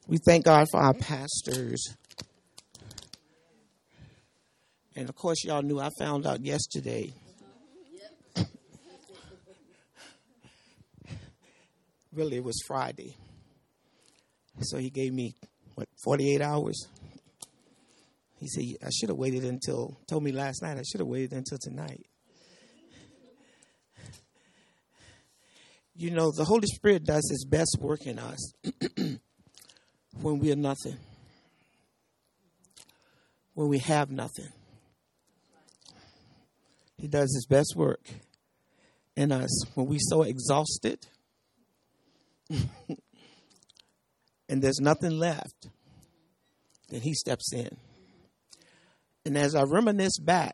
We thank God for our pastors. And, of course, y'all knew I found out yesterday. Really, it was Friday. So he gave me, 48 hours? He said, I should have waited told me last night, I should have waited until tonight. You know, the Holy Spirit does his best work in us when we are nothing, when we have nothing. He does his best work in us when we're so exhausted and there's nothing left. Then he steps in. And as I reminisce back,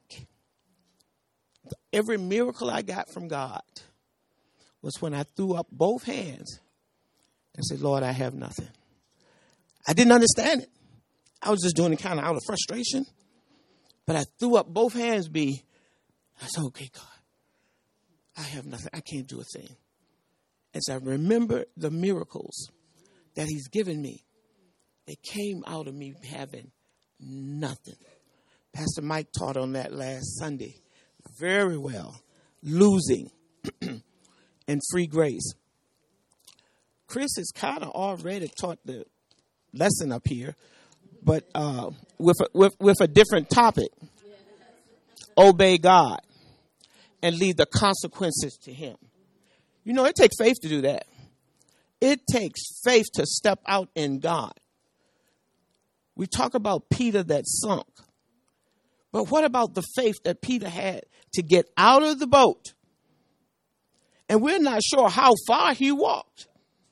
every miracle I got from God was when I threw up both hands and said, Lord, I have nothing. I didn't understand it. I was just doing it kind of out of frustration. But I threw up both hands, I said, okay, God, I have nothing. I can't do a thing. As I remember the miracles that he's given me, they came out of me having nothing. Pastor Mike taught on that last Sunday very well. Losing and free grace. Chris has kind of already taught the lesson up here, but with a different topic. Obey God and leave the consequences to him. You know, it takes faith to do that. It takes faith to step out in God. We talk about Peter that sunk. But what about the faith that Peter had to get out of the boat? And we're not sure how far he walked.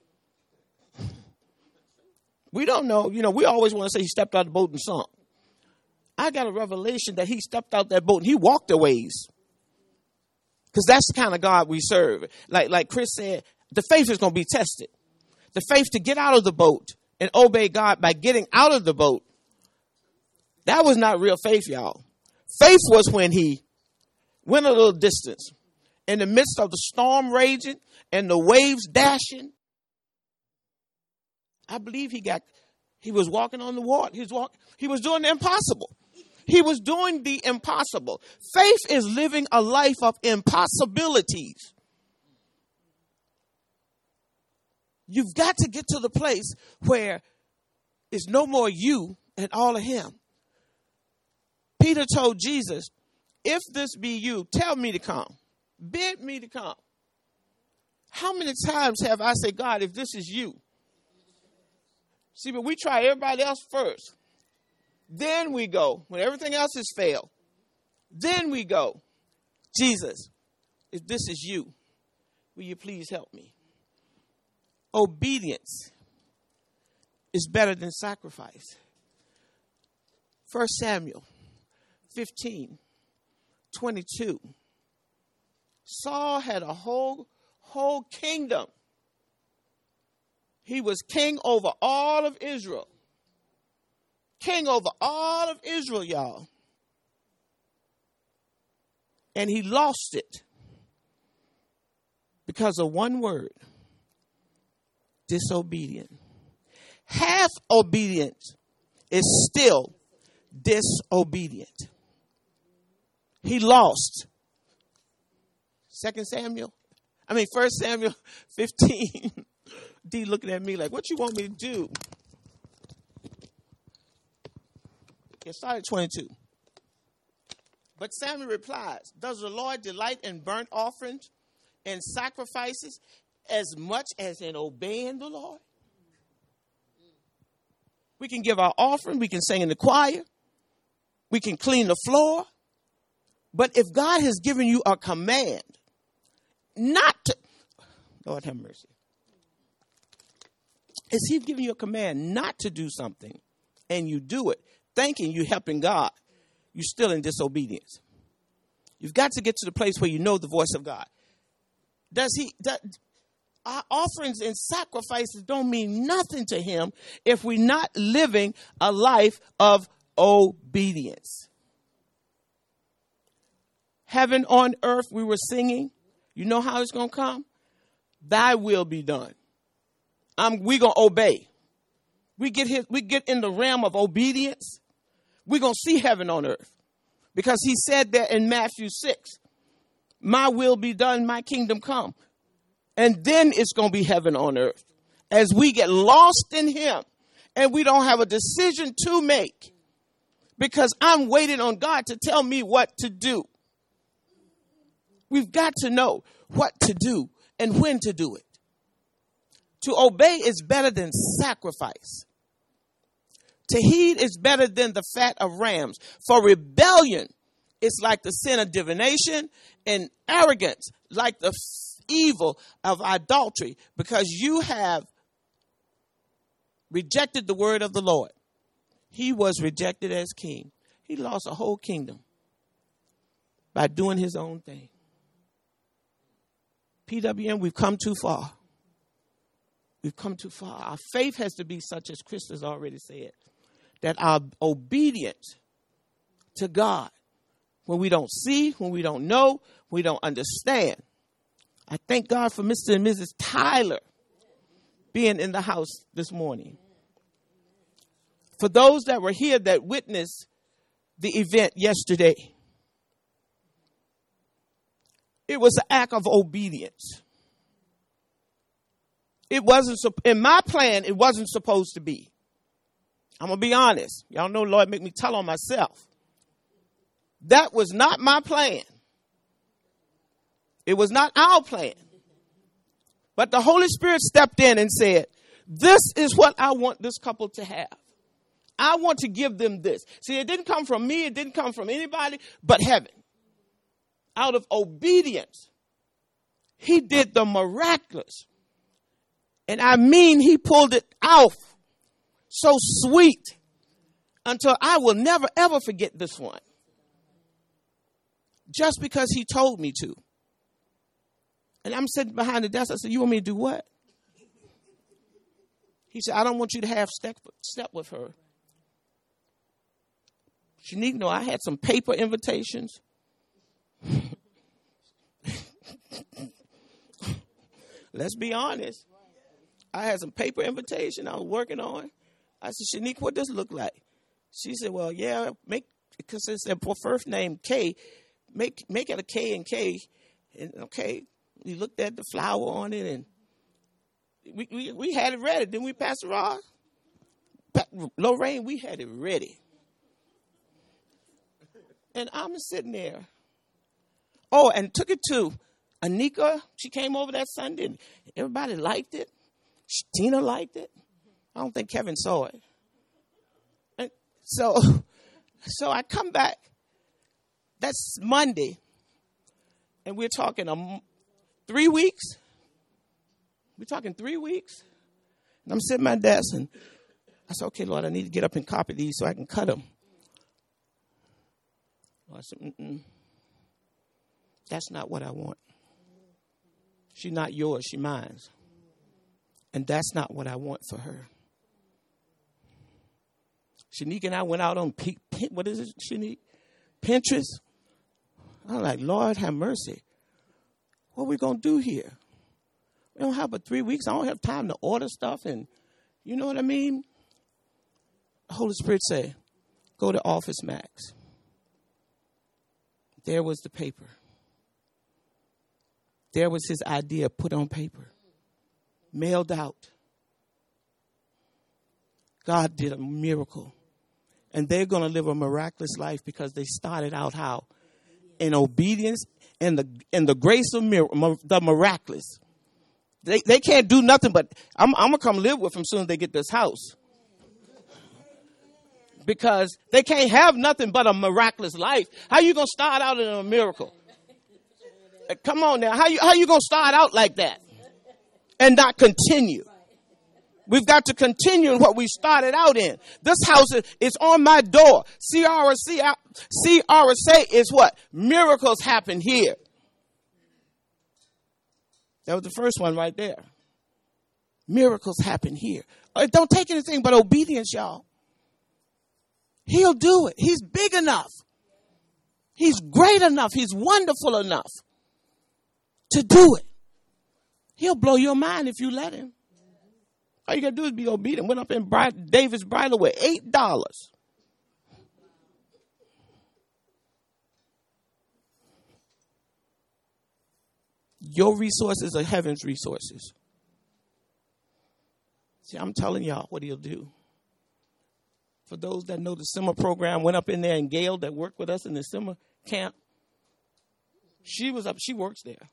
We don't know. You know, we always want to say he stepped out of the boat and sunk. I got a revelation that he stepped out that boat and he walked a ways. Because that's the kind of God we serve. Like Chris said, the faith is going to be tested. The faith to get out of the boat and obey God by getting out of the boat. That was not real faith, y'all. Faith was when he went a little distance in the midst of the storm raging and the waves dashing. I believe he was walking on the water. He was doing the impossible. He was doing the impossible. Faith is living a life of impossibilities. You've got to get to the place where it's no more you and all of him. Peter told Jesus, if this be you, tell me to come. Bid me to come. How many times have I said, God, if this is you? See, but we try everybody else first. Then we go. When everything else has failed, then we go. Jesus, if this is you, will you please help me? Obedience is better than sacrifice. 1 Samuel 15:22. Saul had a whole kingdom. He was king over all of Israel. King over all of Israel, y'all. And he lost it because of one word. Disobedient. Half obedience is still disobedient. He lost. 1 Samuel 15. D looking at me like, what you want me to do? It started 22. But Samuel replies, does the Lord delight in burnt offerings and sacrifices as much as in obeying the Lord? We can give our offering. We can sing in the choir. We can clean the floor. But if God has given you a command not to, Lord have mercy. If he's giving you a command not to do something and you do it, thinking you're helping God, you're still in disobedience. You've got to get to the place where you know the voice of God. Our offerings and sacrifices don't mean nothing to him if we're not living a life of obedience. Heaven on earth, we were singing. You know how it's going to come? Thy will be done. We're going to obey. we get in the realm of obedience, we're going to see heaven on earth. Because he said there in Matthew 6, my will be done, my kingdom come. And then it's going to be heaven on earth. As we get lost in him and we don't have a decision to make because I'm waiting on God to tell me what to do. We've got to know what to do and when to do it. To obey is better than sacrifice. To heed is better than the fat of rams. For rebellion is like the sin of divination, and arrogance like the evil of idolatry, because you have rejected the word of the Lord. He was rejected as king. He lost a whole kingdom by doing his own thing. PWM, we've come too far. We've come too far. Our faith has to be such, as Chris has already said, that our obedience to God, when we don't see, when we don't know, we don't understand. I thank God for Mr. and Mrs. Tyler being in the house this morning. For those that were here that witnessed the event yesterday, it was an act of obedience. It wasn't, in my plan, it wasn't supposed to be. I'm going to be honest. Y'all know, Lord, make me tell on myself. That was not my plan. It was not our plan. But the Holy Spirit stepped in and said, this is what I want this couple to have. I want to give them this. See, it didn't come from me. It didn't come from anybody but heaven. Out of obedience, he did the miraculous. And I mean, he pulled it out so sweet until I will never, ever forget this one. Just because he told me to. And I'm sitting behind the desk. I said, you want me to do what? He said, I don't want you to have step with her. She need to know I had some paper invitations. Let's be honest. I had some paper invitation I was working on. I said, Shanique, what does it look like? She said, well, yeah, because it said for first name K, make it a K and K. And okay, we looked at the flower on it and we had it ready. Didn't we, Pastor Ross? Lorraine, we had it ready. And I'm sitting there. Oh, and took it to Anika. She came over that Sunday and everybody liked it. Tina liked it. I don't think Kevin saw it. And so I come back. That's Monday. And we're talking 3 weeks. We're talking 3 weeks. And I'm sitting at my desk and I said, okay, Lord, I need to get up and copy these so I can cut them. I said, that's not what I want. She's not yours, she's mine. And that's not what I want for her. Shanique and I went out on, what is it, Shanique? Pinterest. I'm like, Lord, have mercy. What are we going to do here? We don't have but 3 weeks. I don't have time to order stuff. And you know what I mean? The Holy Spirit said, go to Office Max. There was the paper. There was his idea put on paper, mailed out. God did a miracle. And they're going to live a miraculous life because they started out how? In obedience and the grace of the miraculous. They can't do nothing but, I'm going to come live with them as soon as they get this house. Because they can't have nothing but a miraculous life. How you going to start out in a miracle? Come on now. How you going to start out like that and not continue? We've got to continue in what we started out in. This house is on my door. CRSA is what? Miracles happen here. That was the first one right there. Miracles happen here. It don't take anything but obedience, y'all. He'll do it. He's big enough. He's great enough. He's wonderful enough to do it. He'll blow your mind if you let him. All you got to do is be obedient. Went up in David's bridal with $8. Your resources are heaven's resources. See, I'm telling y'all what he'll do. For those that know the summer program, went up in there, and Gail that worked with us in the summer camp, she works there.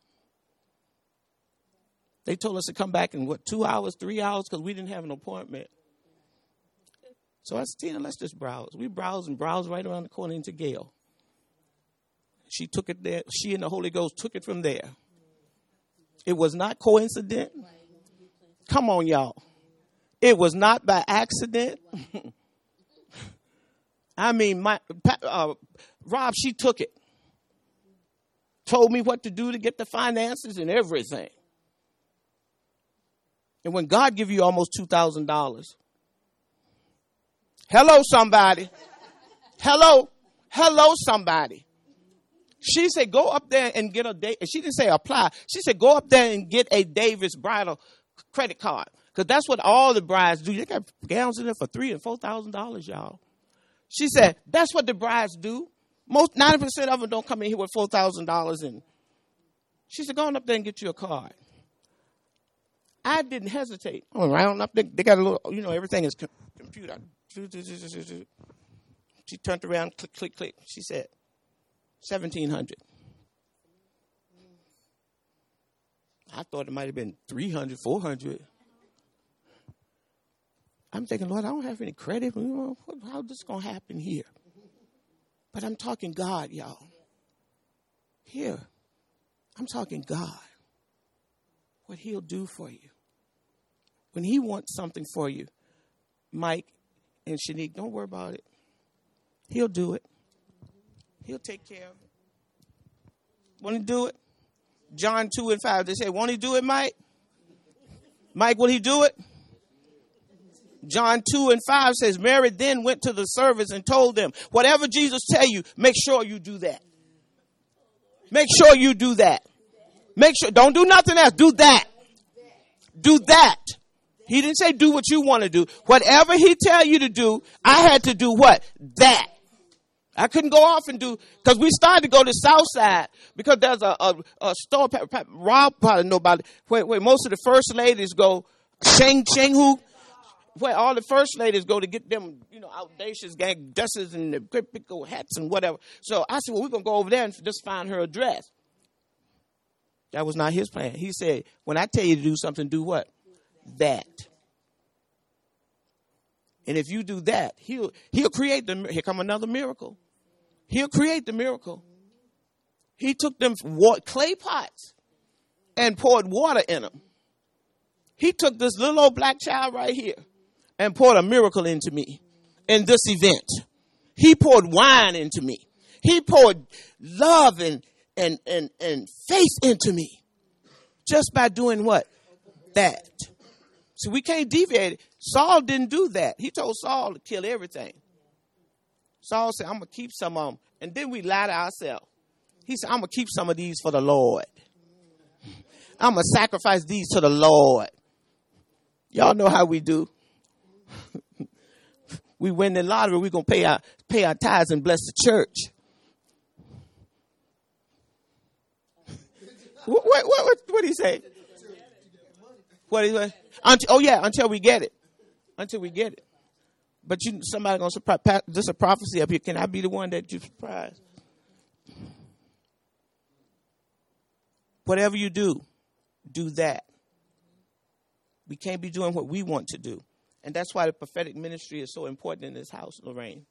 They told us to come back in 2 hours, 3 hours, because we didn't have an appointment. So I said, Tina, let's just browse. We browsed right around the corner into Gail. She took it there. She and the Holy Ghost took it from there. It was not coincident. Come on, y'all. It was not by accident. I mean, Rob, she took it. Told me what to do to get the finances and everything. And when God give you almost $2,000. Hello, somebody. Hello, somebody. She said, go up there and get she didn't say apply. She said, go up there and get a Davis bridal credit card. Because that's what all the brides do. They got gowns in there for $3,000 and $4,000, y'all. She said, that's what the brides do. Most 90% of them don't come in here with $4,000. And she said, go on up there and get you a card. I didn't hesitate. I went right on up there. They got a little, everything is computer. She turned around, click, click, click. She said, $1,700. I thought it might have been $300, $400. I'm thinking, Lord, I don't have any credit. How's this going to happen here? But I'm talking God, y'all. Here, I'm talking God. What he'll do for you. When he wants something for you, Mike and Shanique, don't worry about it. He'll do it. He'll take care of it. Won't he do it? John 2 and 5, they say, won't he do it, Mike? Mike, will he do it? John 2 and 5 says, Mary then went to the servants and told them, whatever Jesus tell you, make sure you do that. Make sure you do that. Make sure, don't do nothing else. Do that. Do that. He didn't say do what you want to do. Whatever he tell you to do, I had to do what? That. I couldn't go off and do, because we started to go to Southside, because there's a store, Rob probably know about it, where most of the first ladies go, Shenghu, where all the first ladies go to get them, audacious gang dresses and the great big old hats and whatever. So I said, well, we're going to go over there and just find her a dress. That was not his plan. He said, when I tell you to do something, do what? That. And if you do that, he'll create here come another miracle. He'll create the miracle. He took them clay pots and poured water in them. He took this little old black child right here and poured a miracle into me in this event. He poured wine into me. He poured love and faith into me just by doing what? That. So we can't deviate it. Saul didn't do that. He told Saul to kill everything. Saul said, I'm going to keep some of them. And then we lie to ourselves. He said, I'm going to keep some of these for the Lord. I'm going to sacrifice these to the Lord. Y'all know how we do. We win the lottery, we're going to pay our tithes and bless the church. What did he say? What is it? Until we get it. Until we get it. But somebody going to surprise. This is a prophecy up here. Can I be the one that you surprise? Whatever you do that. We can't be doing what we want to do. And that's why the prophetic ministry is so important in this house, Lorraine.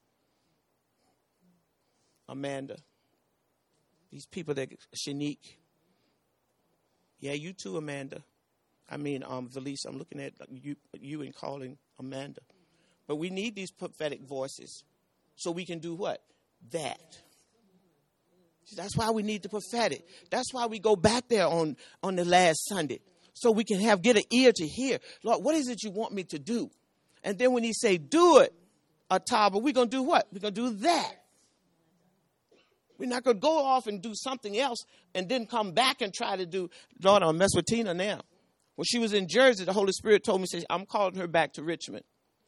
Amanda. These people that, Shanique. Yeah, you too, Amanda. I mean, Valise, I'm looking at you and calling Amanda. But we need these prophetic voices so we can do what? That. See, that's why we need the prophetic. That's why we go back there on the last Sunday. So we can get an ear to hear. Lord, what is it you want me to do? And then when he say, do it, Ataba, we're going to do what? We're going to do that. We're not going to go off and do something else and then come back and try to do, Lord, I'll mess with Tina now. When she was in Jersey, the Holy Spirit told me, say, I'm calling her back to Richmond.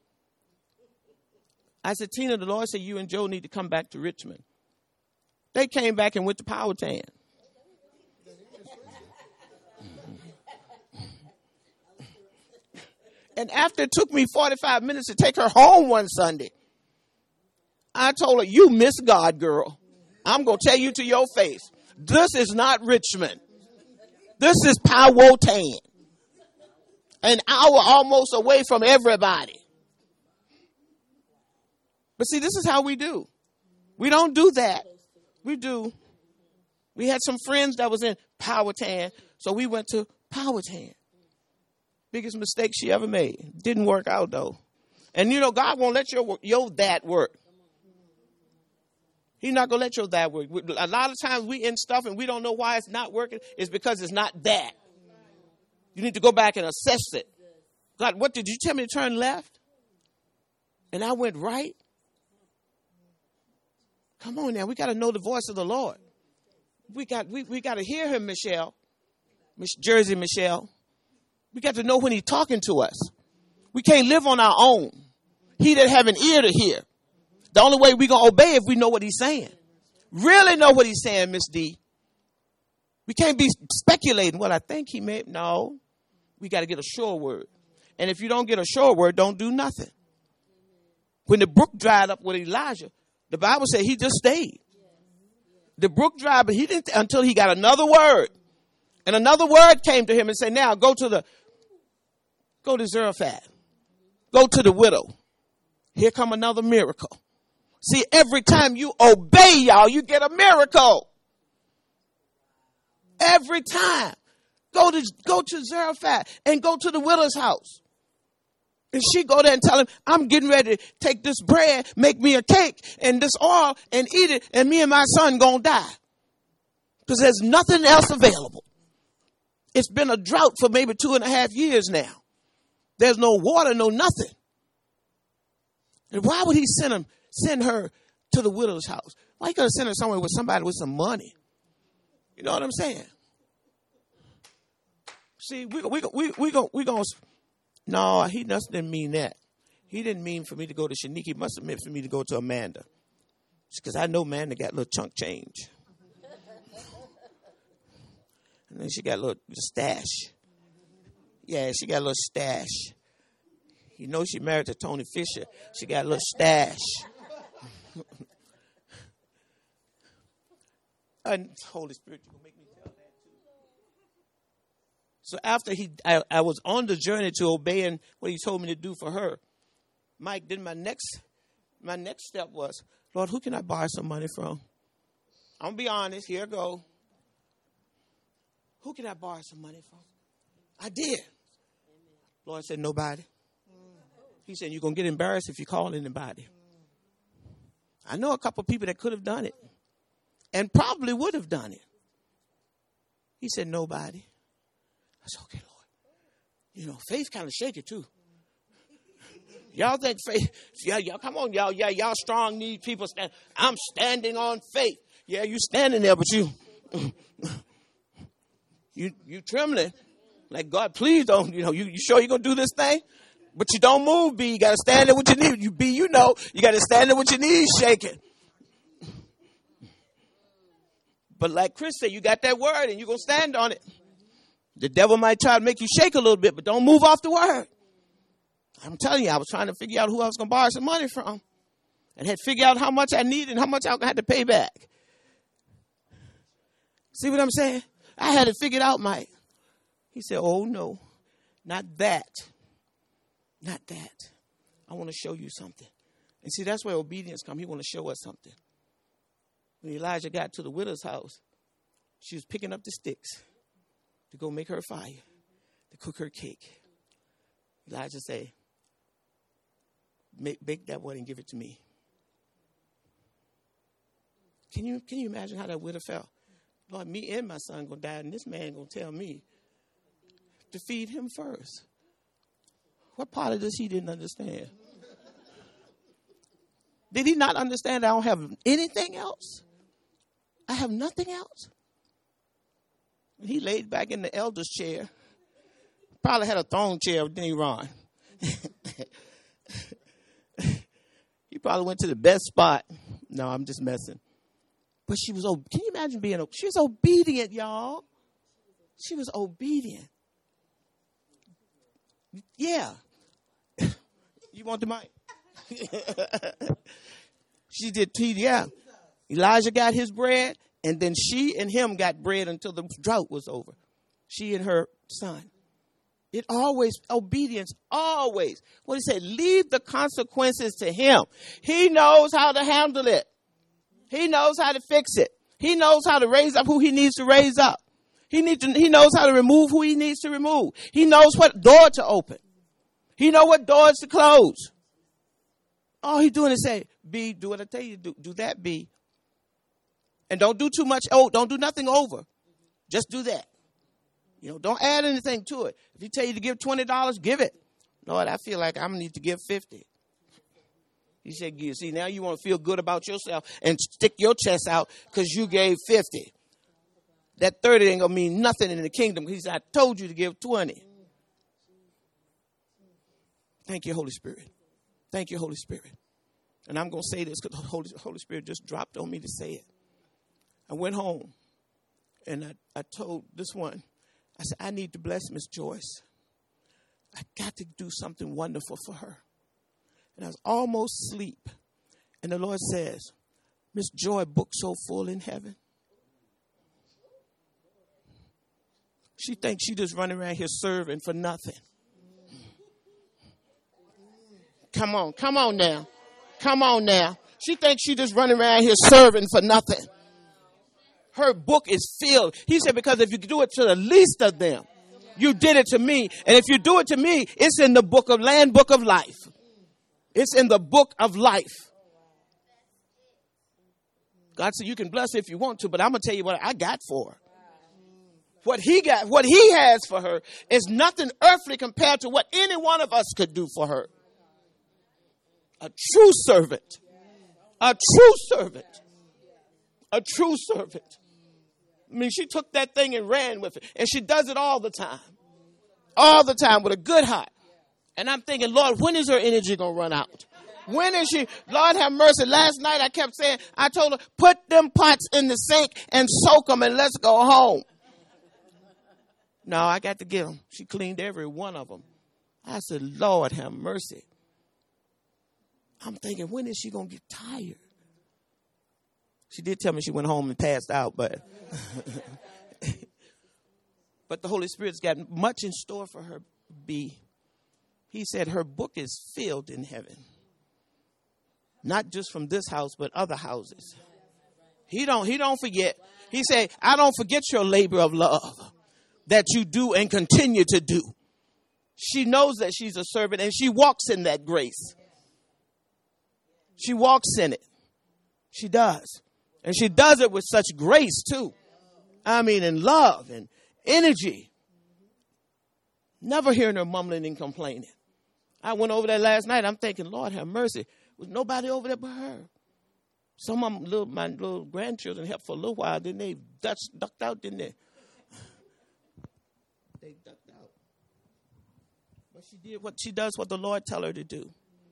I said, Tina, the Lord said you and Joe need to come back to Richmond. They came back and went to Powhatan. And after it took me 45 minutes to take her home one Sunday, I told her, you miss God, girl. I'm going to tell you to your face. This is not Richmond. This is Powhatan. An hour almost away from everybody. But see, this is how we do. We don't do that. We do. We had some friends that was in Powhatan, so we went to Powhatan. Biggest mistake she ever made. Didn't work out, though. And, God won't let your that work. He's not going to let your that work. A lot of times we in stuff and we don't know why it's not working. It's because it's not that. You need to go back and assess it. God, what did you tell me to turn left? And I went right. Come on now. We got to know the voice of the Lord. We got to hear him, Michelle. Miss Jersey Michelle. We got to know when he's talking to us. We can't live on our own. He that have an ear to hear. The only way we're going to obey if we know what he's saying. Really know what he's saying, Miss D. We can't be speculating. Well, I think he may. No. We got to get a sure word. And if you don't get a sure word, don't do nothing. When the brook dried up with Elijah, the Bible said he just stayed. The brook dried, but he didn't until he got another word. And another word came to him and said, now go to Zarephath. Go to the widow. Here come another miracle. See, every time you obey, y'all, you get a miracle. Every time. Go to Zarephath and go to the widow's house. And she go there and tell him, I'm getting ready to take this bread, make me a cake and this oil and eat it. And me and my son gonna die. Because there's nothing else available. It's been a drought for maybe 2.5 years now. There's no water, no nothing. And why would he send her to the widow's house? Why he could have sent her somewhere with somebody with some money? You know what I'm saying? See, we going. No, he didn't mean that. He didn't mean for me to go to Shanique. He must have meant for me to go to Amanda. Because I know Amanda got a little chunk change. And then she got a little stash. Yeah, she got a little stash. You know she married to Tony Fisher. She got a little stash. And Holy Spirit, you're going to make me tell that too. So after I was on the journey to obeying what he told me to do for her, Mike, then my next step was, Lord, who can I borrow some money from? I'm going to be honest. Here I go. Who can I borrow some money from? I did. Lord said, nobody. He said, you're going to get embarrassed if you call anybody. I know a couple of people that could have done it and probably would have done it. He said, nobody. I said, okay, Lord. Faith kind of shaky too. Y'all think faith, y'all come on, y'all strong need people stand. I'm standing on faith. Yeah, you standing there, but you trembling. Like, God, please don't, you sure you're going to do this thing? But you don't move, B. You got to stand there with your knees. You got to stand there with your knees shaking. But like Chris said, you got that word and you're going to stand on it. The devil might try to make you shake a little bit, but don't move off the word. I'm telling you, I was trying to figure out who I was going to borrow some money from and had figured out how much I needed and how much I had to pay back. See what I'm saying? I had it figured out, Mike. He said, oh, no, not that. Not that. I want to show you something. And see, that's where obedience comes. He want to show us something. When Elijah got to the widow's house, she was picking up the sticks to go make her fire, to cook her cake. Elijah said, bake that one and give it to me. Can you imagine how that widow felt? Lord, me and my son going to die, and this man going to tell me to feed him first. What part of this he didn't understand? Did he not understand I don't have anything else? I have nothing else. He laid back in the elder's chair, probably had a throne chair, didn't he, Ron? He probably went to the best spot. No, I'm just messing. But she was, can you imagine she was obedient, y'all. She was obedient. Yeah. You want the mic? She did, yeah. Elijah got his bread, and then she and him got bread until the drought was over. She and her son. It always, obedience, always. What he said, leave the consequences to him. He knows how to handle it. He knows how to fix it. He knows how to raise up who he needs to raise up. He knows how to remove who he needs to remove. He knows what door to open. He knows what doors to close. All he's doing is say, B, do what I tell you to do. Do that, B. And don't do too much. Oh, don't do nothing over. Just do that. Don't add anything to it. If he tell you to give $20, give it. Lord, I feel like I need to give 50. He said, see, now you want to feel good about yourself and stick your chest out because you gave 50. That 30 ain't going to mean nothing in the kingdom. He said, I told you to give 20. Thank you, Holy Spirit. Thank you, Holy Spirit. And I'm going to say this because the Holy Spirit just dropped on me to say it. I went home and I told this one, I said, I need to bless Miss Joyce. I got to do something wonderful for her. And I was almost asleep. And the Lord says, Miss Joy booked so full in heaven. She thinks she just running around here serving for nothing. Come on now. Come on now. She thinks she just running around here serving for nothing. Her book is filled. He said, because if you do it to the least of them, you did it to me. And if you do it to me, it's in the book of life. It's in the book of life. God said, you can bless her if you want to, but I'm going to tell you what I got for her. What he has for her is nothing earthly compared to what any one of us could do for her. A true servant. A true servant. A true servant. I mean, she took that thing and ran with it. And she does it all the time. All the time with a good heart. And I'm thinking, Lord, when is her energy going to run out? When is she? Lord have mercy. Last night I kept saying, I told her, put them pots in the sink and soak them and let's go home. No, I got to get them. She cleaned every one of them. I said, Lord have mercy. I'm thinking, when is she going to get tired? She did tell me she went home and passed out, but the Holy Spirit's got much in store for her, B. He said her book is filled in heaven. Not just from this house, but other houses. He don't forget. He said, I don't forget your labor of love that you do and continue to do. She knows that she's a servant and she walks in that grace. She walks in it. She does. And she does it with such grace too. I mean, in love and energy. Never hearing her mumbling and complaining. I went over there last night. I'm thinking, Lord have mercy. There was nobody over there but her. Some of them, my little grandchildren helped for a little while. Then they ducked out, didn't they? They ducked out. But she does what the Lord tell her to do.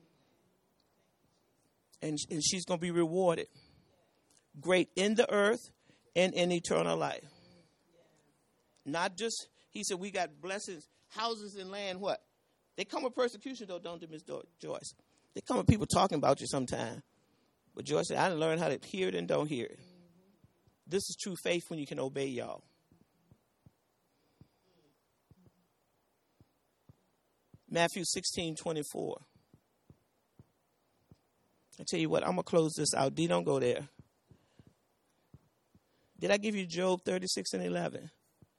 And she's going to be rewarded. Great in the earth and in eternal life. Not just, he said, we got blessings, houses and land, what? They come with persecution, though, don't they, Miss Joyce? They come with people talking about you sometime. But Joyce said, I done learned how to hear it and don't hear it. This is true faith when you can obey y'all. Matthew 16:24. I tell you what, I'm going to close this out. D, don't go there. Did I give you Job 36:11?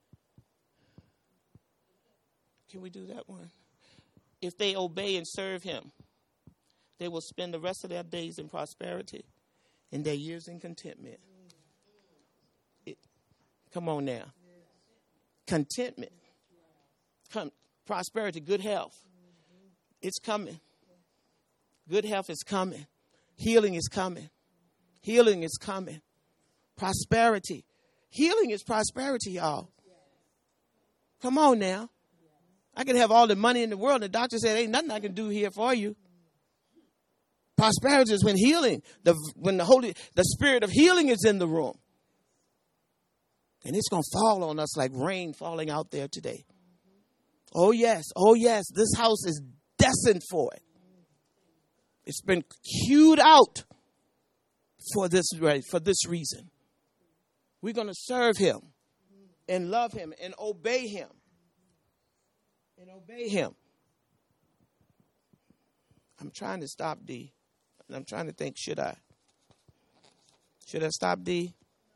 Can we do that one? If they obey and serve him, they will spend the rest of their days in prosperity and their years in contentment. Come on now. Contentment. Prosperity, good health. It's coming. Good health is coming. Healing is coming. Healing is coming. Prosperity. Healing is prosperity, y'all. Come on now. I can have all the money in the world. The doctor said, ain't nothing I can do here for you. Prosperity is when healing, when the spirit of healing is in the room. And it's going to fall on us like rain falling out there today. Oh, yes. Oh, yes. This house is destined for it. It's been hewed out for this reason. We're going to serve him and love him and obey him. And obey him. I'm trying to stop D. And I'm trying to think, should I stop D?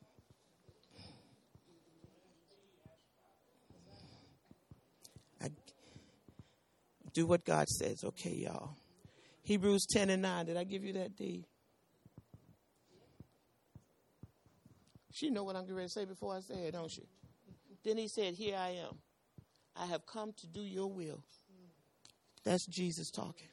I do what God says. Okay, y'all. Hebrews 10:9. Did I give you that, D? She know what I'm getting ready to say before I say it, don't she? Then he said, here I am. I have come to do your will. That's Jesus talking.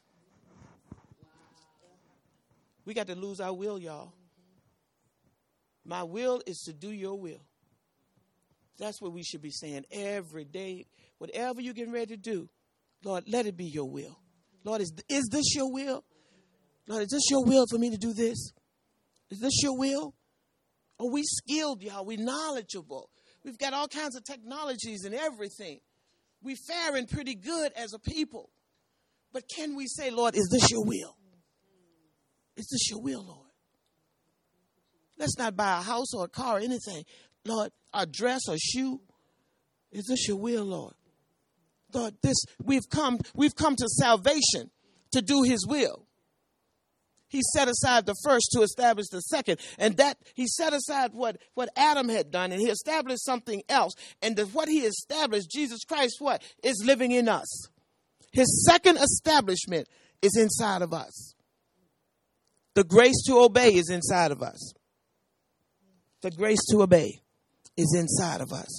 We got to lose our will, y'all. My will is to do your will. That's what we should be saying every day. Whatever you're getting ready to do, Lord, let it be your will. Lord, is this your will? Lord, is this your will for me to do this? Is this your will? Are we skilled, y'all? We knowledgeable. We've got all kinds of technologies and everything. We faring pretty good as a people. But can we say, Lord, is this your will? Is this your will, Lord? Let's not buy a house or a car or anything. Lord, a dress or shoe. Is this your will, Lord? Lord, we've come to salvation to do his will. He set aside the first to establish the second. And that he set aside what Adam had done, and he established something else. And what he established, Jesus Christ, what? Is living in us. His second establishment is inside of us. The grace to obey is inside of us. The grace to obey is inside of us.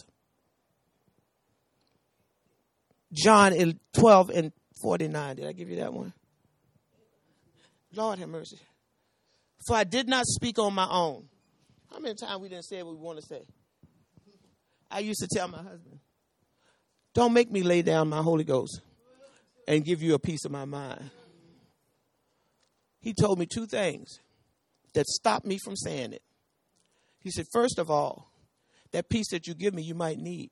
John 12:49. Did I give you that one? Lord have mercy. For I did not speak on my own. How many times we didn't say what we want to say? I used to tell my husband, don't make me lay down my Holy Ghost and give you a piece of my mind. He told me two things that stopped me from saying it. He said, first of all, that piece that you give me, you might need.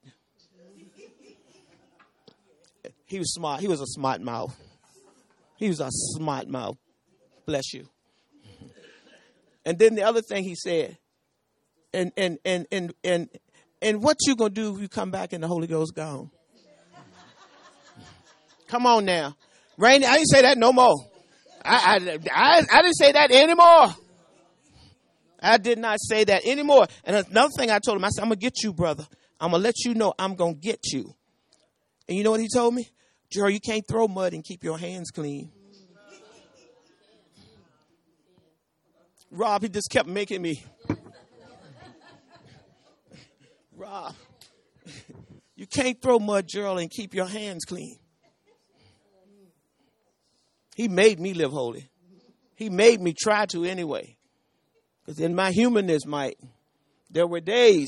He was smart. He was a smart mouth. He was a smart mouth. Bless you. And then the other thing he said, and what you gonna do if you come back and the Holy Ghost gone? Come on now, Rainy. I didn't say that no more. I didn't say that anymore. I did not say that anymore. And another thing I told him, I said, I'm gonna get you, brother. I'm gonna let you know I'm gonna get you. And you know what he told me? Gerald, you can't throw mud and keep your hands clean. Rob, he just kept making me. Rob, you can't throw mud, Gerald, and keep your hands clean. He made me live holy. He made me try to anyway. Because in my humanness, Mike, there were days.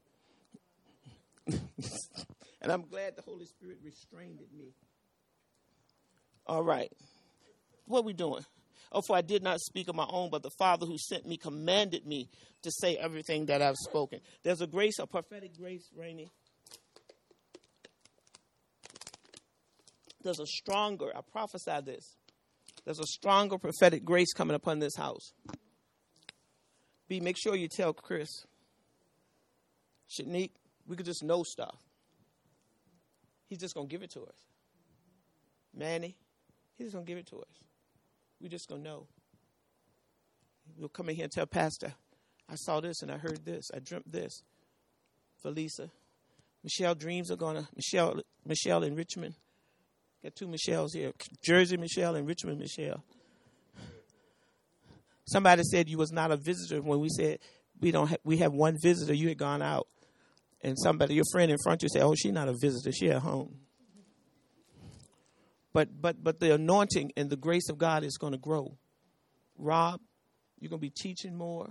And I'm glad the Holy Spirit restrained me. All right. What are we doing? Oh, for I did not speak of my own, but the Father who sent me commanded me to say everything that I've spoken. There's a grace, a prophetic grace, Rainey. There's a stronger, I prophesy this. There's a stronger prophetic grace coming upon this house. B, make sure you tell Chris. Shanique, we could just know stuff. He's just going to give it to us. Manny, he's just going to give it to us. We're just going to know. We'll come in here and tell Pastor, I saw this and I heard this. I dreamt this. For Lisa. Michelle dreams are going to, Michelle in Richmond. Got two Michelles here. Jersey Michelle and Richmond Michelle. Somebody said you was not a visitor when we said we have one visitor. You had gone out. And somebody, your friend in front of you said, oh, she's not a visitor. She at home. But the anointing and the grace of God is going to grow. Rob, you're going to be teaching more.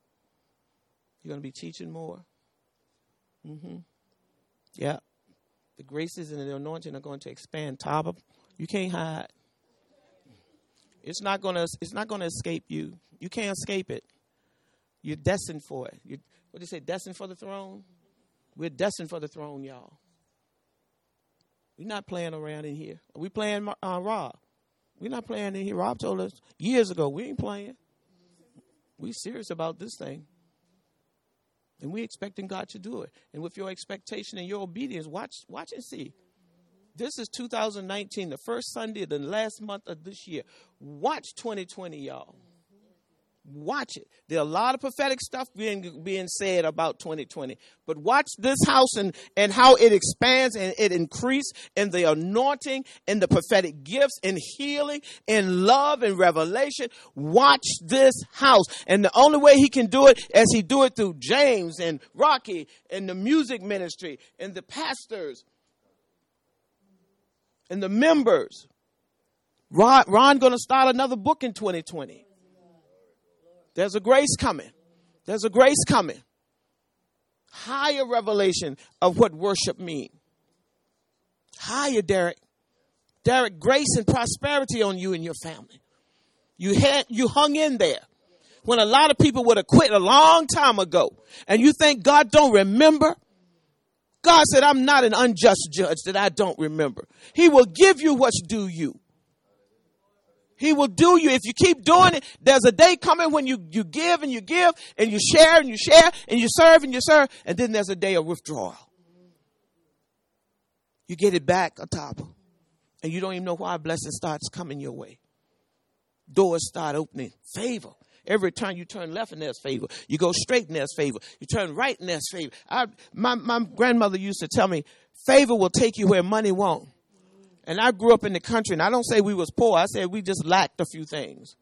You're going to be teaching more. Mm-hmm. Yeah. The graces and the anointing are going to expand. Taba, you can't hide. It's not going to escape you. You can't escape it. You're destined for it. What do you say? Destined for the throne? We're destined for the throne, y'all. We're not playing around in here. Are we playing Rob? We're not playing in here. Rob told us years ago, we ain't playing. We're serious about this thing. And we're expecting God to do it. And with your expectation and your obedience, watch and see. This is 2019, the first Sunday of the last month of this year. Watch 2020, y'all. Watch it. There are a lot of prophetic stuff being said about 2020. But watch this house and how it expands and it increases in the anointing and the prophetic gifts and healing and love and revelation. Watch this house. And the only way he can do it is he do it through James and Rocky and the music ministry and the pastors and the members. Ron going to start another book in 2020. There's a grace coming. There's a grace coming. Higher revelation of what worship means. Higher, Derek. Derek, grace and prosperity on you and your family. You hung in there when a lot of people would have quit a long time ago. And you think God don't remember? God said, I'm not an unjust judge that I don't remember. He will give you what's due you. He will do you. If you keep doing it, there's a day coming when you give and you give and you share and you share and you serve and you serve. And then there's a day of withdrawal. You get it back on top. And you don't even know why a blessing starts coming your way. Doors start opening. Favor. Every time you turn left and there's favor. You go straight and there's favor. You turn right and there's favor. My grandmother used to tell me, favor will take you where money won't. And I grew up in the country, and I don't say we was poor. I said we just lacked a few things.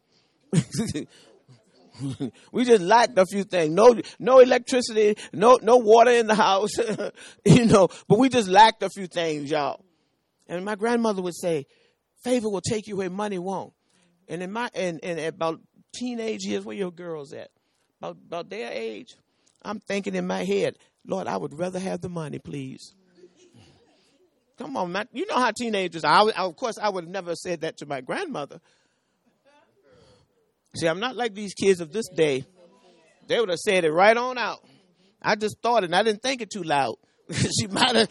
We just lacked a few things. No electricity, no water in the house, but we just lacked a few things, y'all. And my grandmother would say, favor will take you where money won't. And in about teenage years, where your girls at? About their age, I'm thinking in my head, Lord, I would rather have the money, please. Come on, man. You know how teenagers are. Of course, I would have never said that to my grandmother. See, I'm not like these kids of this day. They would have said it right on out. I just thought it, and I didn't think it too loud. She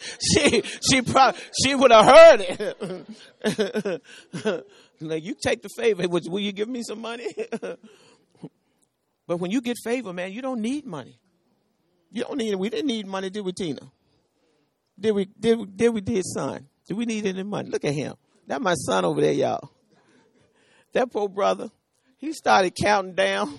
would have heard it. Like, you take the favor. Will you give me some money? But when you get favor, man, you don't need money. You don't need it. We didn't need money, did we, Tina? Did we, son? Did we need any money? Look at him. That's my son over there, y'all. That poor brother, he started counting down.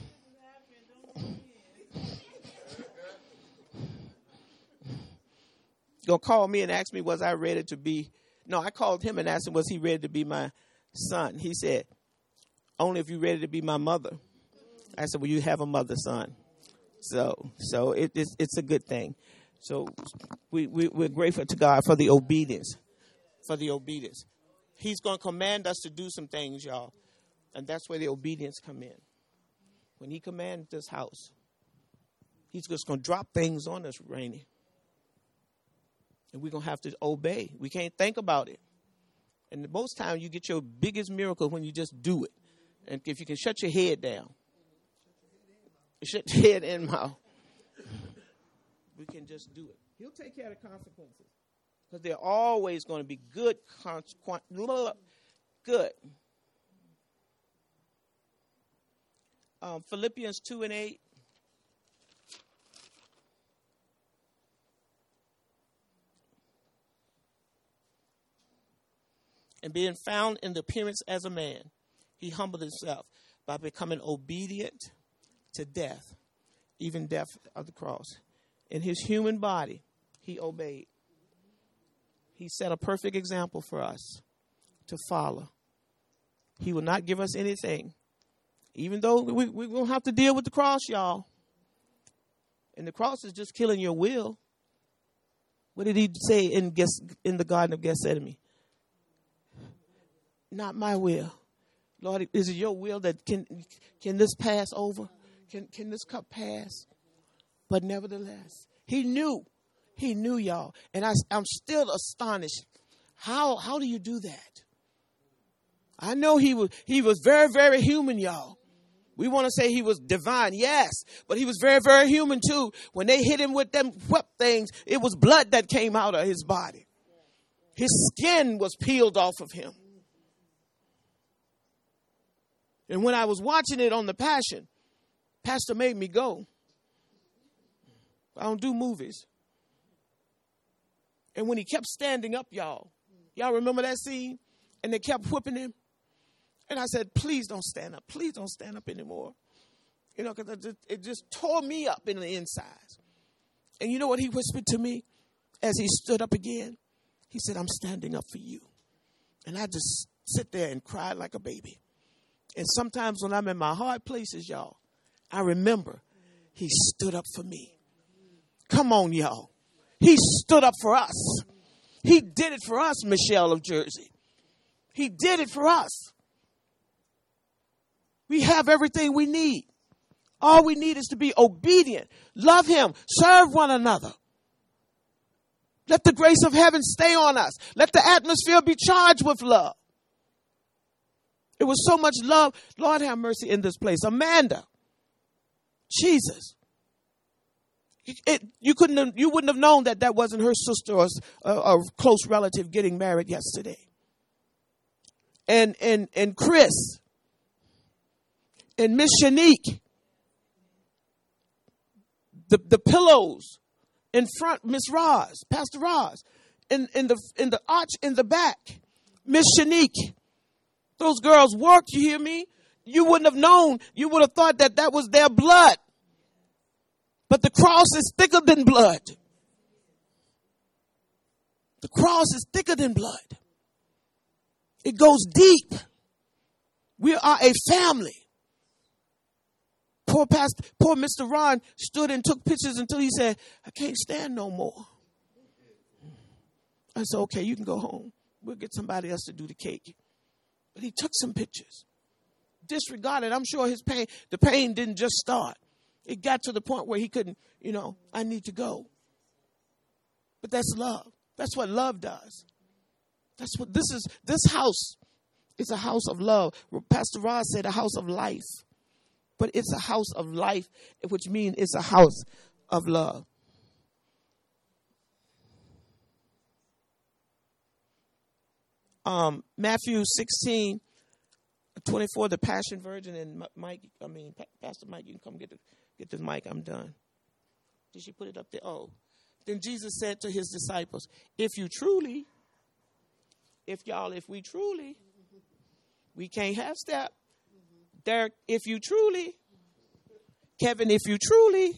Gonna call me and ask me, was I ready to be? No, I called him and asked him, was he ready to be my son? He said, only if you're ready to be my mother. I said, well, you have a mother, son. So it's a good thing. So we're grateful to God for the obedience. For the obedience. He's going to command us to do some things, y'all. And that's where the obedience come in. When he commands this house, he's just going to drop things on us, Rainey. And we're going to have to obey. We can't think about it. And most times you get your biggest miracle when you just do it. And if you can shut your head down. Shut your head and mouth. We can just do it. He'll take care of the consequences. Because they're always going to be good consequences. Good. Philippians 2:8. And being found in the appearance as a man, he humbled himself by becoming obedient to death, even death of the cross. In his human body, he obeyed. He set a perfect example for us to follow. He will not give us anything, even though we're going to have to deal with the cross, y'all. And the cross is just killing your will. What did he say in the Garden of Gethsemane? Not my will. Lord, is it your will that can this pass over? Can this cup pass? But nevertheless, he knew He knew y'all. And I'm still astonished. How do you do that? I know he was very, very human, y'all. We want to say he was divine, yes, but he was very, very human too. When they hit him with them whip things, it was blood that came out of his body. His skin was peeled off of him. And when I was watching it on the Passion, Pastor made me go. I don't do movies. And when he kept standing up, y'all remember that scene? And they kept whipping him. And I said, please don't stand up. Please don't stand up anymore. You know, because it just tore me up in the insides. And you know what he whispered to me as he stood up again? He said, I'm standing up for you. And I just sit there and cry like a baby. And sometimes when I'm in my hard places, y'all, I remember he stood up for me. Come on, y'all. He stood up for us. He did it for us, Michelle of Jersey. He did it for us. We have everything we need. All we need is to be obedient, love him, serve one another. Let the grace of heaven stay on us. Let the atmosphere be charged with love. It was so much love. Lord have mercy in this place. Amanda, Jesus. You wouldn't have known that wasn't her sister or a close relative getting married yesterday. And Chris and Miss Shanique, the pillows in front, Miss Roz, Pastor Roz, in the arch in the back, Miss Shanique. Those girls worked, you hear me? You wouldn't have known. You would have thought that was their blood. But the cross is thicker than blood. The cross is thicker than blood. It goes deep. We are a family. Poor Mr. Ron stood and took pictures until he said, I can't stand no more. I said, okay, you can go home. We'll get somebody else to do the cake. But he took some pictures. Disregarded. I'm sure the pain didn't just start. It got to the point where he couldn't, I need to go. But that's love. That's what love does. That's what this house is, a house of love. Pastor Ross said a house of life. But it's a house of life, which means it's a house of love. Matthew 16:24, the Passion Version, and Pastor Mike, you can come get this mic. I'm done. Did she put it up there? Oh. Then Jesus said to his disciples, if we truly, we can't have step. Derek, if you truly, Kevin, if you truly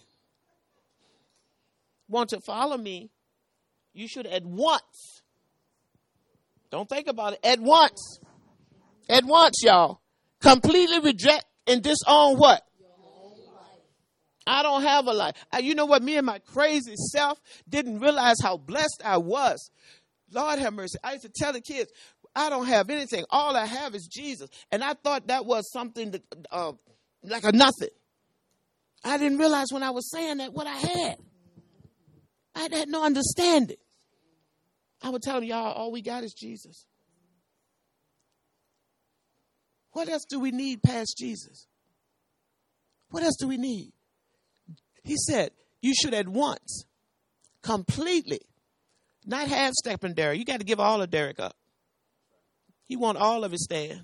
want to follow me, you should at once, don't think about it, at once, y'all, completely reject and disown what? I don't have a life. You know what? Me and my crazy self didn't realize how blessed I was. Lord have mercy. I used to tell the kids, I don't have anything. All I have is Jesus. And I thought that was something that, like a nothing. I didn't realize when I was saying that what I had. I had no understanding. I would tell them, y'all, all we got is Jesus. What else do we need past Jesus? What else do we need? He said, you should at once, completely, not half-stepping Derek. You got to give all of Derek up. He want all of it, Stan.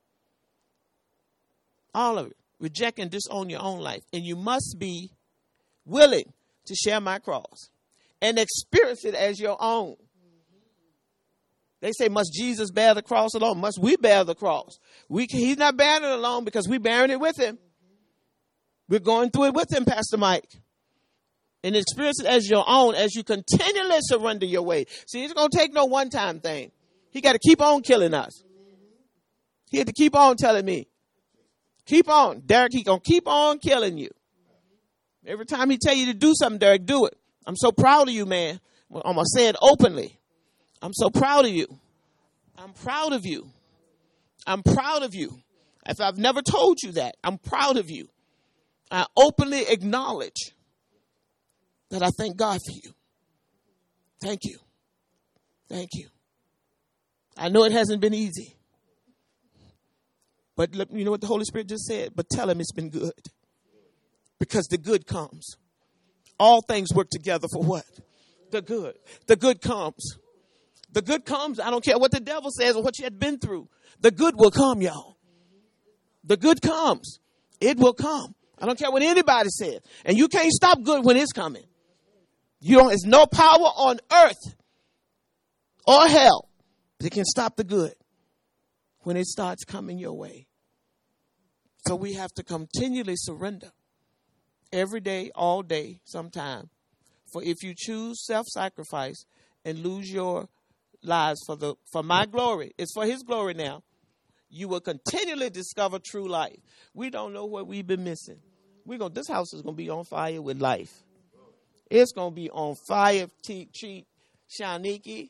All of it. Reject and disown your own life. And you must be willing to share my cross and experience it as your own. They say, must Jesus bear the cross alone? Must we bear the cross? He's not bearing it alone because we're bearing it with him. We're going through it with him, Pastor Mike. And experience it as your own as you continually surrender your way. See, it's going to take no one-time thing. He got to keep on killing us. He had to keep on telling me. Keep on. Derek, he going to keep on killing you. Every time he tell you to do something, Derek, do it. I'm so proud of you, man. I'm going to say it openly. I'm so proud of you. I'm proud of you. I'm proud of you. If I've never told you that, I'm proud of you. I openly acknowledge that I thank God for you. Thank you. Thank you. I know it hasn't been easy. But look, you know what the Holy Spirit just said? But tell him it's been good. Because the good comes. All things work together for what? The good. The good comes. The good comes. I don't care what the devil says or what you had been through. The good will come, y'all. The good comes. It will come. I don't care what anybody says. And you can't stop good when it's coming. There's no power on earth or hell that can stop the good when it starts coming your way. So we have to continually surrender every day, all day, sometime. For if you choose self-sacrifice and lose your lives for my glory, it's for his glory now, you will continually discover true life. We don't know what we've been missing. This house is going to be on fire with life. It's going to be on fire, treat Shaniki.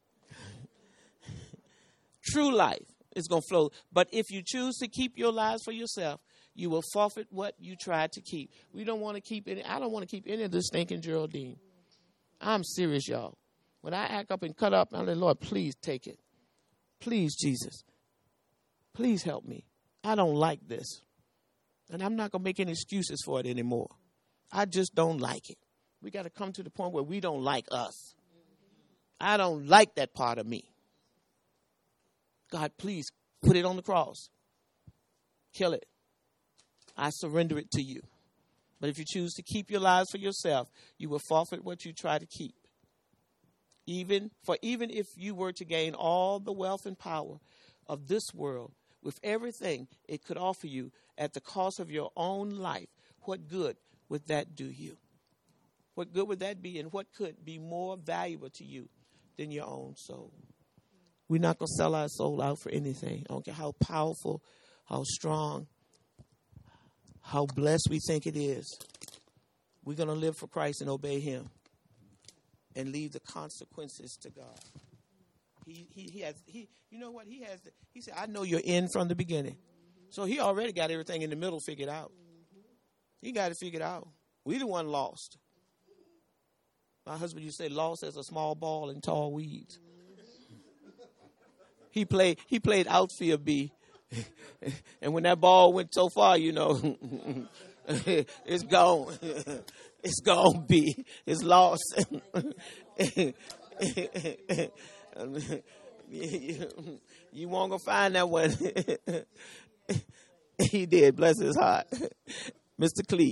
True life is going to flow. But if you choose to keep your lives for yourself, you will forfeit what you tried to keep. We don't want to keep any. I don't want to keep any of this stinking Geraldine. I'm serious, y'all. When I act up and cut up, I'm like, Lord, please take it. Please, Jesus. Please help me. I don't like this. And I'm not going to make any excuses for it anymore. I just don't like it. We got to come to the point where we don't like us. I don't like that part of me. God, please put it on the cross. Kill it. I surrender it to you. But if you choose to keep your lives for yourself, you will forfeit what you try to keep. Even if you were to gain all the wealth and power of this world with everything it could offer you at the cost of your own life, what good would that do you? What good would that be, and what could be more valuable to you than your own soul? We're not going to sell our soul out for anything. I don't care how powerful, how strong, how blessed we think it is. We're going to live for Christ and obey him and leave the consequences to God. He said, I know your end from the beginning. So he already got everything in the middle figured out. He got it figured out. We the one lost. My husband used to say, lost as a small ball in tall weeds. He played outfield B. And when that ball went so far, it's gone. It's gone B. It's lost. You won't go find that one. He did, bless his heart. Mr. Cleet.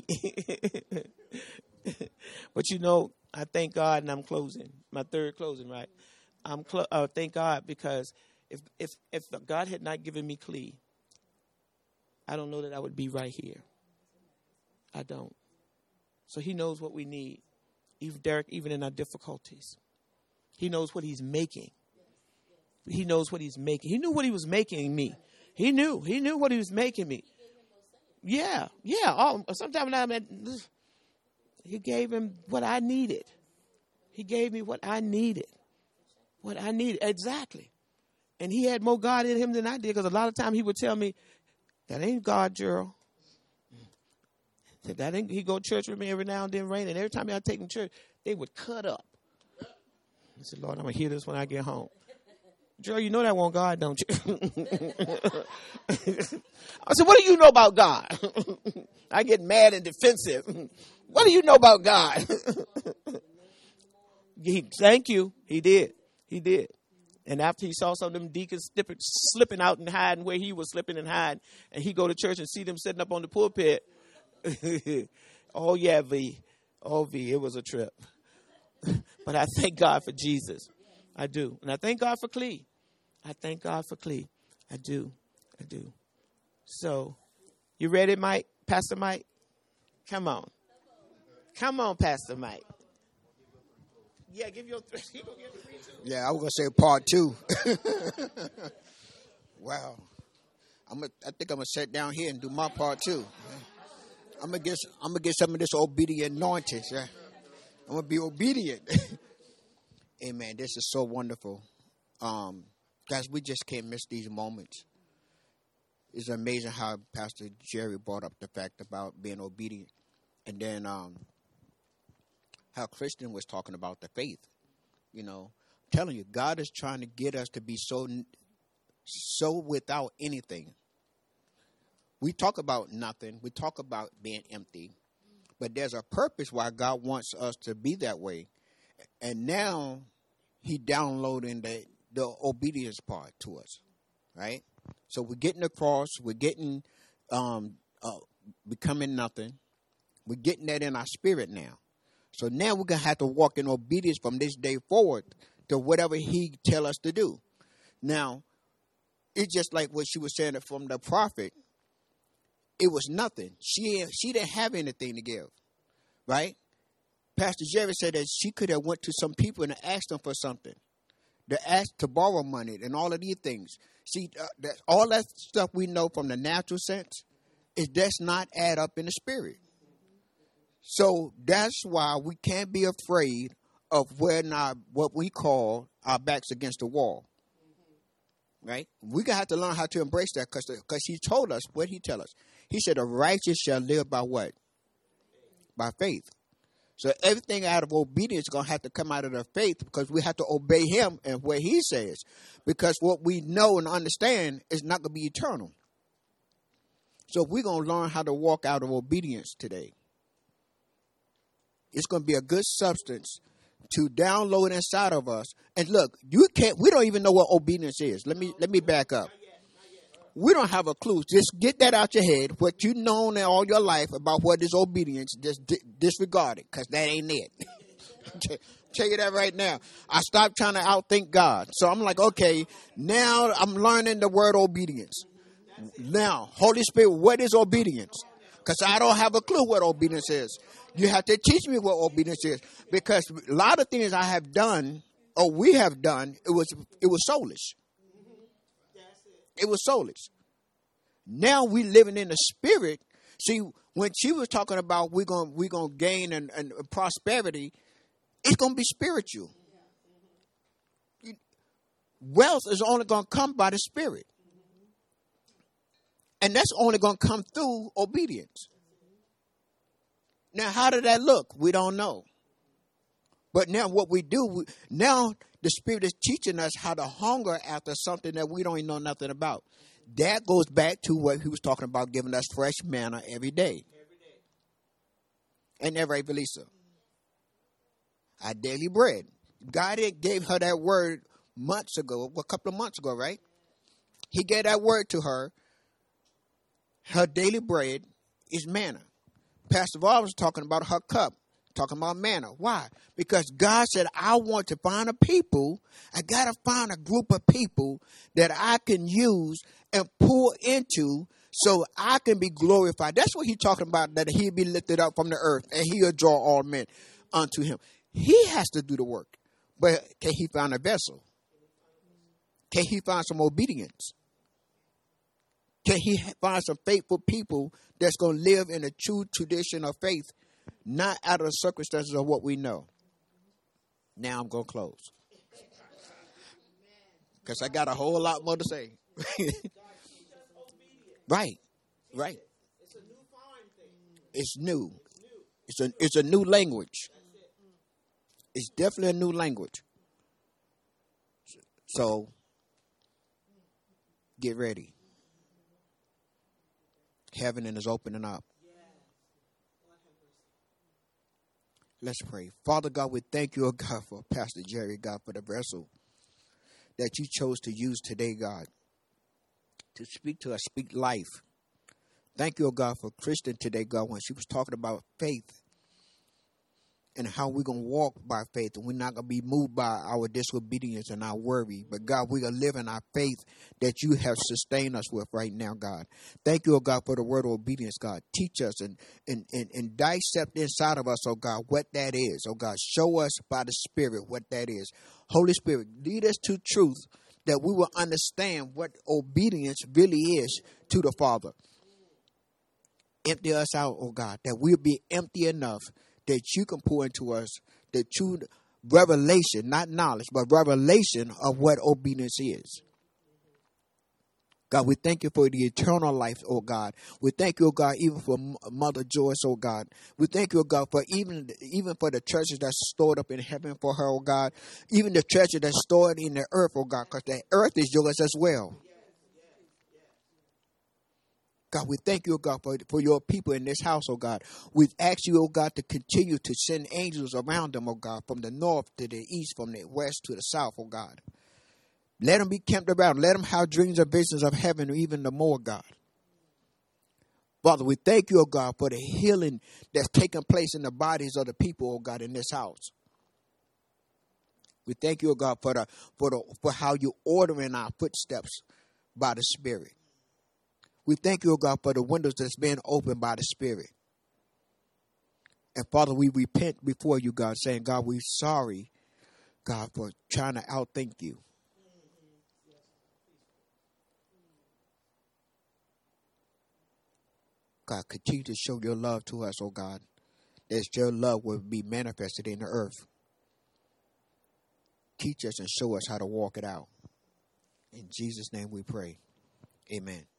But I thank God, and I'm closing. My third closing, right? Thank God, because if God had not given me Clee, I don't know that I would be right here. I don't. So he knows what we need. Even Derek, even in our difficulties. He knows what he's making. He knows what he's making. He knew what he was making me. He knew what he was making me. Yeah. Sometimes he gave him what I needed. He gave me what I needed. What I needed. Exactly. And he had more God in him than I did, because a lot of time he would tell me, that ain't God, Gerald. That ain't, he go to church with me every now and then, rain, and every time I take him to church, they would cut up. I said, Lord, I'm going to hear this when I get home. Gerald, you know that won't God, don't you? I said, what do you know about God? I get mad and defensive. What do you know about God? Thank you. He did. And after he saw some of them deacons slipping out and hiding where he was slipping and hiding, and he go to church and see them sitting up on the pulpit. Oh, yeah, V. Oh, V, it was a trip. But I thank God for Jesus. I do. And I thank God for Clee. I thank God for Clee. I do. So, you ready, Mike? Pastor Mike? Come on. Come on, Pastor Mike. Yeah, give your three. Yeah, I was going to say part 2. Wow. I think I'm going to sit down here and do my part 2. I'm going to get some of this obedient anointing. Yeah? I'm going to be obedient. Amen. This is so wonderful. Guys, we just can't miss these moments. It's amazing how Pastor Jerry brought up the fact about being obedient. And then how Kristen was talking about the faith. I'm telling you, God is trying to get us to be so without anything. We talk about nothing. We talk about being empty. But there's a purpose why God wants us to be that way. And now he downloading the obedience part to us, right? So we're getting the cross. We're getting becoming nothing. We're getting that in our spirit now. So now we're going to have to walk in obedience from this day forward to whatever he tell us to do. Now, it's just like what she was saying from the prophet. It was nothing. She didn't have anything to give, right? Pastor Jerry said that she could have went to some people and asked them for something, to borrow money and all of these things. See, all that stuff we know from the natural sense, it does not add up in the spirit. So that's why we can't be afraid of when what we call our backs against the wall. Right? We're going to have to learn how to embrace that because he told us, what he tell us? He said, the righteous shall live by what? By faith. So everything out of obedience is going to have to come out of the faith because we have to obey him and what he says. Because what we know and understand is not going to be eternal. So we're going to learn how to walk out of obedience today. It's going to be a good substance to download inside of us. And look, we don't even know what obedience is. Let me back up. We don't have a clue. Just get that out your head. What you've known in all your life about what is obedience, just disregard it, because that ain't it. Tell you that right now. I stopped trying to outthink God. So I'm like, okay, now I'm learning the word obedience. Now, Holy Spirit, what is obedience? Because I don't have a clue what obedience is. You have to teach me what obedience is. Because a lot of things I have done, or we have done, it was soulish. It was soulish. Now we living in the spirit. See, when she was talking about we're gonna gain and prosperity, it's gonna be spiritual. Wealth is only gonna come by the spirit, and that's only gonna come through obedience. Now, how did that look? We don't know. But now what we do, now the Spirit is teaching us how to hunger after something that we don't even know nothing about. That goes back to what he was talking about, giving us fresh manna every day. And never Lisa. Our daily bread. God gave her that word months ago, a couple of months ago, right? He gave that word to her. Her daily bread is manna. Pastor Val was talking about her cup. Talking about manna. Why? Because God said, I want to find I got to find a group of people that I can use and pour into so I can be glorified. That's what he's talking about, that he'll be lifted up from the earth and he'll draw all men unto him. He has to do the work. But can he find a vessel? Can he find some obedience? Can he find some faithful people that's going to live in a true tradition of faith? Not out of the circumstances of what we know. Now I'm going to close. Because I got a whole lot more to say. Right. It's new. It's a new language. It's definitely a new language. So, get ready. Heaven is opening up. Let's pray. Father God, we thank you, oh God, for Pastor Jerry, God, for the vessel that you chose to use today, God, to speak to us, speak life. Thank you, oh God, for Kristen today, God, when she was talking about faith and how we're going to walk by faith, and we're not going to be moved by our disobedience and our worry. But God, we're going to live in our faith that you have sustained us with right now, God. Thank you, oh God, for the word of obedience, God. Teach us and dissect inside of us, oh God, what that is. Oh God, show us by the Spirit what that is. Holy Spirit, lead us to truth that we will understand what obedience really is to the Father. Empty us out, oh God, that we'll be empty enough that you can pour into us the true revelation, not knowledge, but revelation of what obedience is. God, we thank you for the eternal life, oh God. We thank you, oh God, even for Mother Joyce, oh God. We thank you, oh God, for even for the treasures that's stored up in heaven for her, oh God. Even the treasure that's stored in the earth, oh God, because the earth is yours as well. God, we thank you, oh God, for your people in this house, oh God. We ask you, oh God, to continue to send angels around them, oh God, from the north to the east, from the west to the south, oh God. Let them be camped around. Let them have dreams and visions of heaven even the more, God. Father, we thank you, oh God, for the healing that's taking place in the bodies of the people, oh God, in this house. We thank you, oh God, for how you're ordering our footsteps by the Spirit. We thank you, oh God, for the windows that's being opened by the Spirit. And Father, we repent before you, God, saying, God, we're sorry, God, for trying to outthink you. God, continue to show your love to us, oh God, that your love will be manifested in the earth. Teach us and show us how to walk it out. In Jesus' name we pray. Amen.